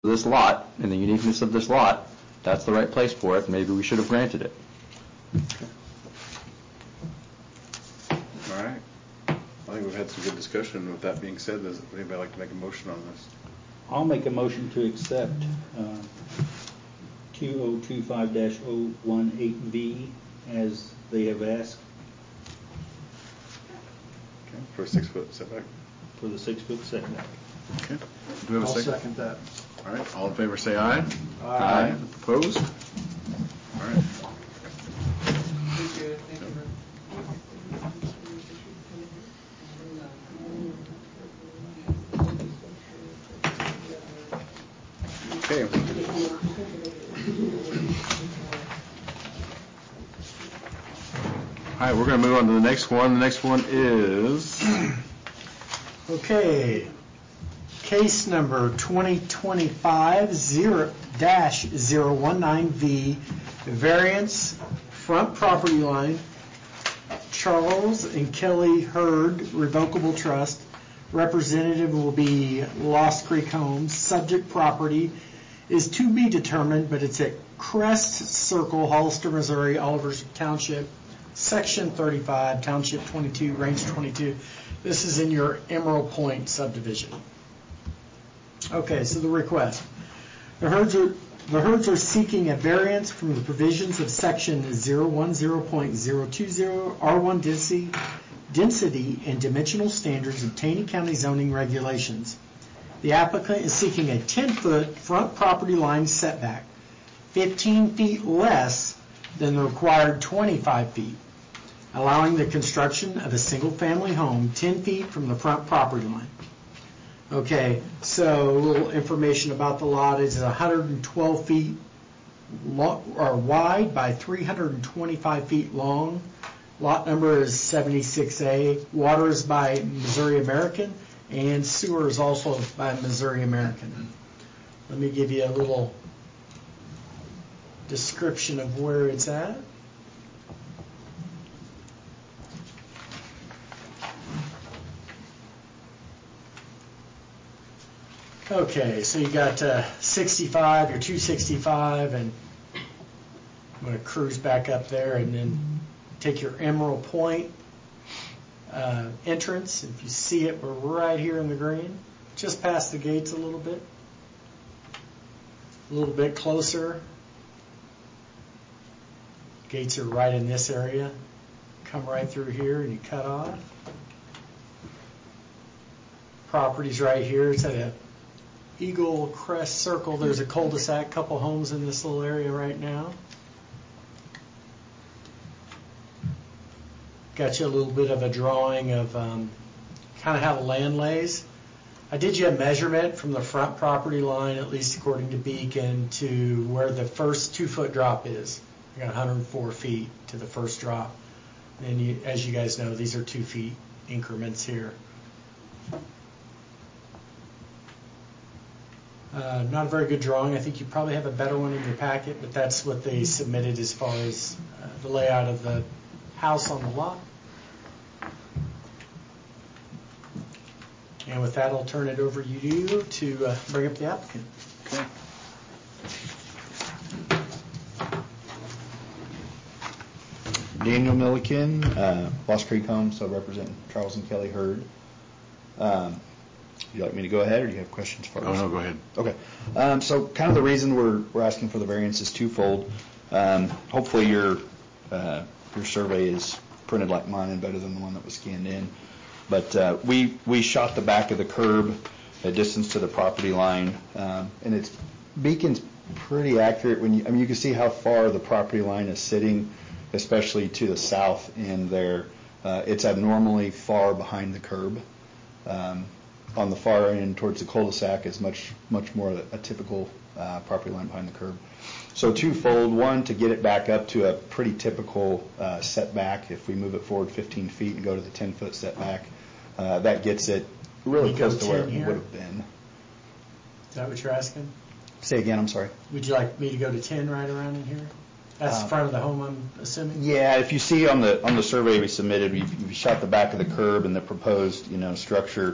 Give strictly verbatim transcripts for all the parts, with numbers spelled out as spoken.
this lot and the uniqueness of this lot, that's the right place for it. Maybe we should have granted it. All right. I think we've had some good discussion. With that being said, does anybody like to make a motion on this? I'll make a motion to accept uh, two thousand twenty-five dash oh eighteen V as they have asked. Okay, for a six-foot setback. For the six-foot setback. Okay. Do we have a I'll second? second that. All right. All in favor say aye. Aye. Aye. Opposed? All right. Thank you. Thank you. Okay. All right, we're going to move on to the next one. The next one is... Okay. Case number twenty twenty-five dash zero one nine V, variance, front property line, Charles and Kelly Hurd, revocable trust. Representative will be Lost Creek Homes. Subject property is to be determined, but it's at Crest Circle, Hollister, Missouri, Oliver Township, Section thirty-five, Township twenty-two, Range twenty-two. This is in your Emerald Point subdivision. Okay, so the request. The Hurds are, the Hurds are seeking a variance from the provisions of Section zero one zero point zero two zero R one density, density and dimensional standards of Taney County zoning regulations. The applicant is seeking a ten-foot front property line setback, fifteen feet less than the required twenty-five feet, allowing the construction of a single-family home ten feet from the front property line. Okay, so a little information about the lot is one hundred twelve feet long, or wide by three hundred twenty-five feet long. Lot number is seventy-six A. Water is by Missouri American, and sewer is also by Missouri American. Let me give you a little description of where it's at. Okay, so you got uh, sixty-five, your two sixty-five, and I'm going to cruise back up there and then take your Emerald Point uh, entrance. If you see it, we're right here in the green, just past the gates a little bit, a little bit closer. Gates are right in this area. Come right through here and you cut off. Property's right here. It's at a Eagle Crest Circle. There's a cul-de-sac, couple homes in this little area right now. Got you a little bit of a drawing of um, kind of how the land lays. I did you a measurement from the front property line, at least according to Beacon, to where the first two-foot drop is. I got one hundred four feet to the first drop. And you, as you guys know, these are two feet increments here. Uh, not a very good drawing. I think you probably have a better one in your packet, but that's what they submitted as far as uh, the layout of the house on the lot. And with that, I'll turn it over to you to uh, bring up the applicant. Okay. Daniel Milliken, uh, Lost Creek Homes, so representing Charles and Kelly Hurd. Um, Would you like me to go ahead, or do you have questions for us? Oh, no, go ahead. Okay. Um, so kind of the reason we're we're asking for the variance is twofold. Um, hopefully your uh, your survey is printed like mine and better than the one that was scanned in. But uh, we we shot the back of the curb, a distance to the property line, um, and it's Beacon's pretty accurate. When you, I mean, you can see how far the property line is sitting, especially to the south end there. Uh, it's abnormally far behind the curb. Um, on the far end towards the cul-de-sac is much much more a, a typical uh, property line behind the curb. So twofold: one, to get it back up to a pretty typical uh, setback. If we move it forward fifteen feet and go to the ten foot setback, uh, that gets it really close to where it would have been. Is that what you're asking? Say again, I'm sorry. Would you like me to go to ten right around in here? That's Uh, the front of the home, I'm assuming? Yeah, if you see on the on the survey we submitted, we we shot the back of the curb and the proposed, you know, structure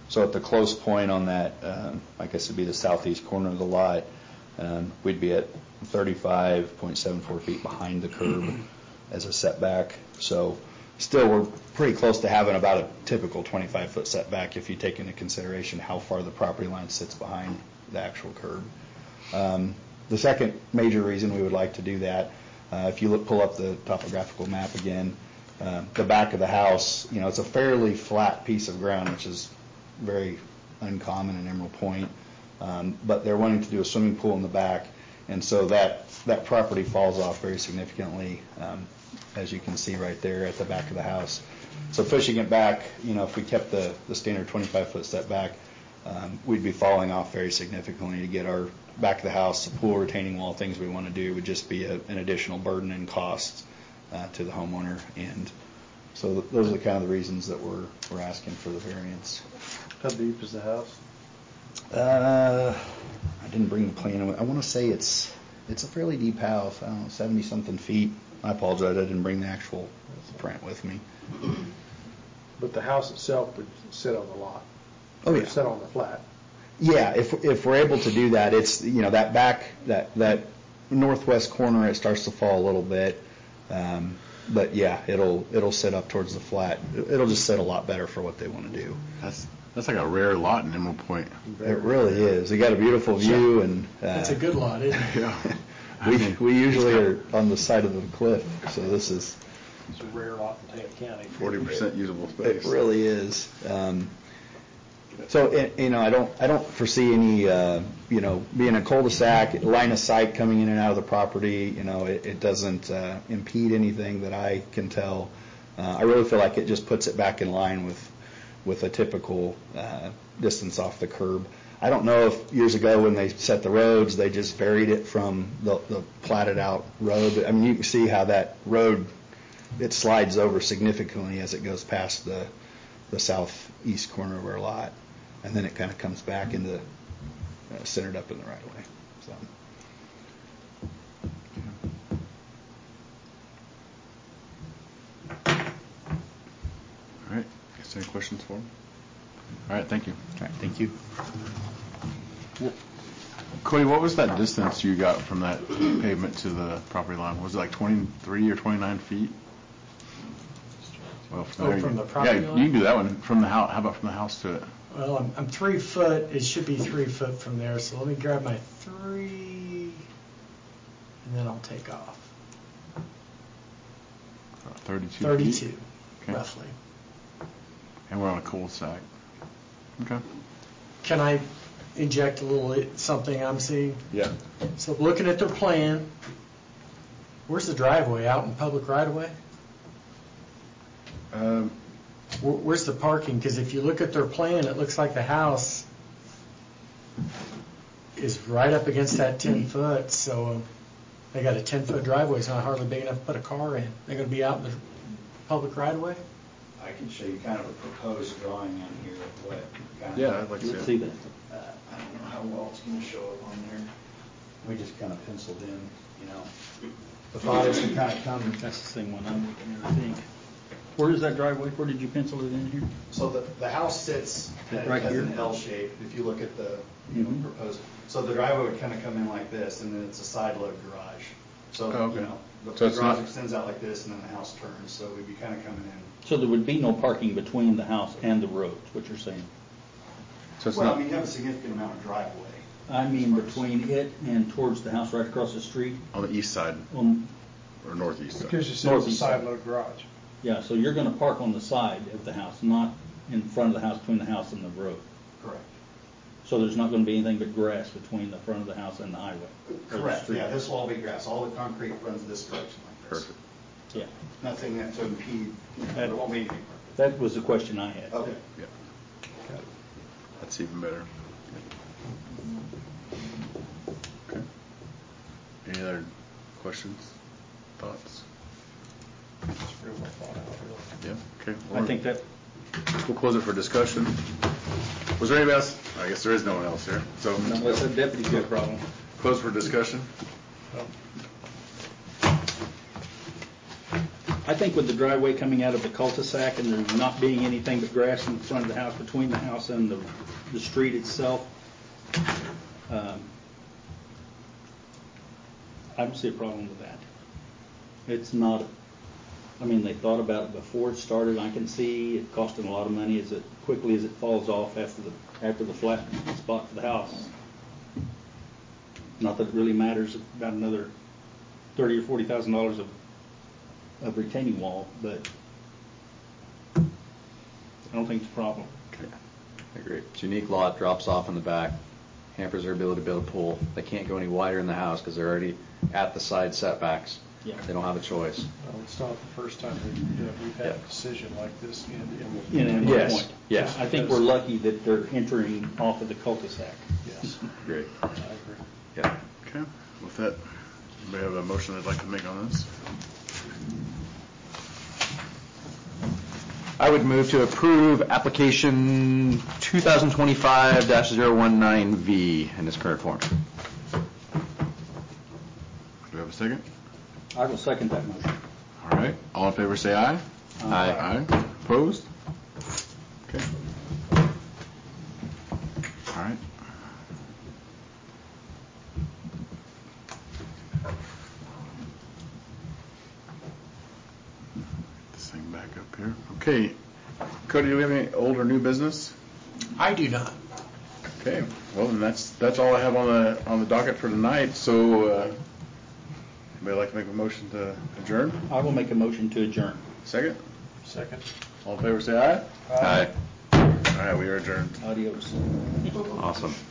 So at the close point on that, um, I guess it'd be the southeast corner of the lot, um, we'd be at thirty-five point seven four feet behind the curb as a setback. So still, we're pretty close to having about a typical twenty-five foot setback if you take into consideration how far the property line sits behind the actual curb. Um, the second major reason we would like to do that, uh, if you look, pull up the topographical map again, uh, the back of the house, you know, it's a fairly flat piece of ground, which is very uncommon in Emerald Point, um, but they're wanting to do a swimming pool in the back, and so that that property falls off very significantly, um, as you can see right there at the back of the house. So pushing it back, you know, if we kept the, the standard twenty-five foot setback, um, we'd be falling off very significantly to get our back of the house, the pool, retaining wall, things we want to do would just be a, an additional burden and cost uh, to the homeowner. And so th- those are the kind of the reasons that we're we're asking for the variance. How deep is the house? Uh, I didn't bring the plan. I want to say it's it's a fairly deep house. I don't know, seventy something feet. I apologize. I didn't bring the actual print with me. But the house itself would sit on the lot. Oh, Or yeah. sit on the flat. Yeah, if if we're able to do that, it's, you know, that back that that northwest corner, it starts to fall a little bit, um, but yeah, it'll it'll sit up towards the flat. It'll just sit a lot better for what they want to do. That's that's like a rare lot in Emerald Point. It really is. They got a beautiful view, and uh, That's a good lot, isn't it? Yeah. we we usually are on the side of the cliff, so this is It's a rare lot in Tank County. Forty percent usable it space. really is. Um, So, it- you know, I don't, I don't foresee any, uh, you know, being a cul-de-sac, line of sight coming in and out of the property, you know, it, it doesn't uh, impede anything that I can tell. Uh, I really feel like it just puts it back in line with, with a typical uh, distance off the curb. I don't know if years ago when they set the roads, they just varied it from the, the platted out road. I mean, you can see how that road, it slides over significantly as it goes past the, the southeast corner of our lot, and then it kind of comes back into, uh, centered up in the right of way. So, All right. Guess any questions for him? All right. Thank you. all right, thank you. Cody, what was that distance you got from that pavement to the property line? Was it like twenty-three or twenty-nine feet? Well, Oh, there you- from the property yeah, line? you can do that one from the house. How about from the house to it? Well, I'm, I'm three foot, it should be three foot from there, so let me grab my three, and then I'll take off. Uh, Thirty-two. feet? Thirty-two, Okay. roughly. And we're on a cul-de-sac. Okay. Can I inject a little something I'm seeing? Yeah. So looking at their plan, where's the driveway? Out in public right of way? Um, Where- Where's the parking? Because if you look at their plan, it looks like the house is right up against that ten foot, so um, they got a ten foot driveway, it's not hardly big enough to put a car in. They're gonna be out in the public right of way? I can show you kind of a proposed drawing on here of what kind of. yeah, I'd like to Let's see see it. that. Uh, I don't know how well it's going to show up on there. We just kind of penciled in, you know. The thought is to kind of come. That's the same one I'm looking at, I think. Where is that driveway? Where did you pencil it in here? So the, the house sits Right as here? an L shape, if you look at the, you know, Mhm. proposed. So the driveway would kind of come in like this, and then it's a side load garage. So, Oh, okay. you know, the So it's garage not- extends out like this, and then the house turns, so we'd be kind of coming in. So there would be no parking between the house and the road, is what you're saying? So it's Well, not. I mean, you have a significant amount of driveway. I mean, between it and towards the house right across the street? On the east side On, or northeast side? Because you said it's a Northeast. side load garage. yeah, so you're gonna park on the side of the house, not in front of the house, between the house and the road. Correct. So there's not gonna be anything but grass between the front of the house and the highway? or the Correct, street. yeah, this will all be grass. All the concrete runs this direction like this. Perfect. Yeah, Nothing that to impede, you know, there won't be anything. that was the question I had. Okay. Yeah. That's even better. Okay. Any other questions, thoughts? It's real well thought out, really. Yeah. Okay. I think that, We'll close it for discussion. Was there anybody else? I guess there is no one else here. So unless the deputy's got a problem. close for discussion. I think with the driveway coming out of the cul-de-sac and there not being anything but grass in front of the house, between the house and the, the street itself, um, I don't see a problem with that. It's not, I mean, they thought about it before it started. I can see it costing a lot of money as it quickly as it falls off after the, after the flat spot for the house. Not that it really matters about another thirty or forty thousand dollars of, of retaining wall, but I don't think it's a problem. I agree. It's a unique lot, drops off in the back, hampers their ability to build a pool. They can't go any wider in the house because they're already at the side setbacks. Yeah. They don't have a choice. Well, it's not the first time we've, uh, we've had a Yeah. decision like this in, in. You know, Yes. point. Yes. I think we're lucky that they're entering off of the cul-de-sac. Yes, Great. I agree. Yeah. Okay, with that, we have a motion I'd like to make on this. I would move to approve application two thousand twenty-five dash zero one nine V in its current form. Do we have a second? I will second that motion. All right, all in favor say aye. Aye. Aye, opposed? Okay. All right. This thing back up here. Okay. Cody, do we have any old or new business? I do not. Okay, well, then that's, that's all I have on the, on the docket for tonight, so, uh, anybody like to make a motion to adjourn? I will make a motion to adjourn. Second? Second. All in favor say aye. Aye. All right, we are adjourned. Adios. Awesome.